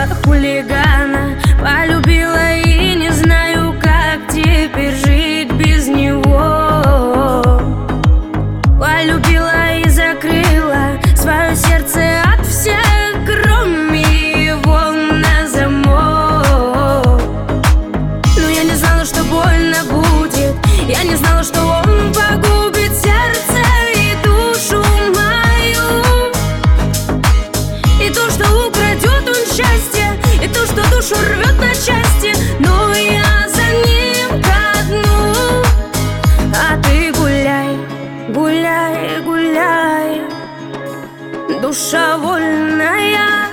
хулигана. Полюбила и не знаю, как теперь жить без него. Полюбила и закрыла свое сердце от всех, кроме его, на замок. Но я не знала, что больно будет. Я не знала, что он погубит сердце и душу мою. И то, что украдет он счастье, и то, что душу рвет на части. Но я за ним ко дну. А ты гуляй, гуляй, гуляй, душа вольная.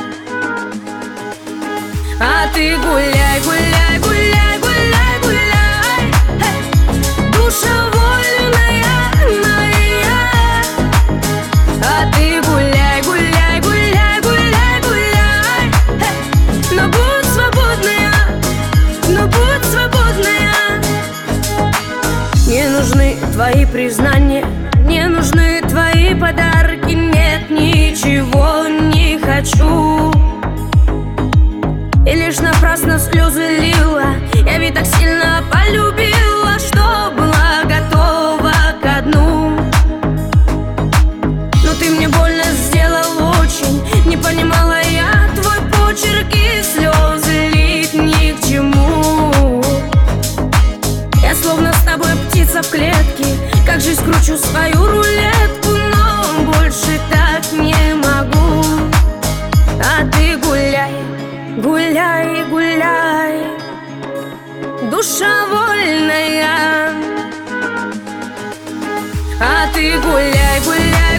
А ты гуляй, гуляй, гуляй, гуляй, гуляй, душа вольная моя. А ты гуляй, гуляй, гуляй, гуляй, гуляй, но будь свободная, но будь свободная. Не нужны твои признания, не нужны твои подарки. Нет, ничего не хочу. И лишь напрасно слезы лила. Я ведь так сильно полюбила, что была готова ко дну. Но ты мне больно сделал очень. Не понимала я твой почерк, и слезы лить ни к чему. Я словно с тобой птица в клетке. Как же скручу свою рулетку, но больше так не могу. А ты гуляй, гуляй, гуляй, душа вольная. А ты гуляй, гуляй.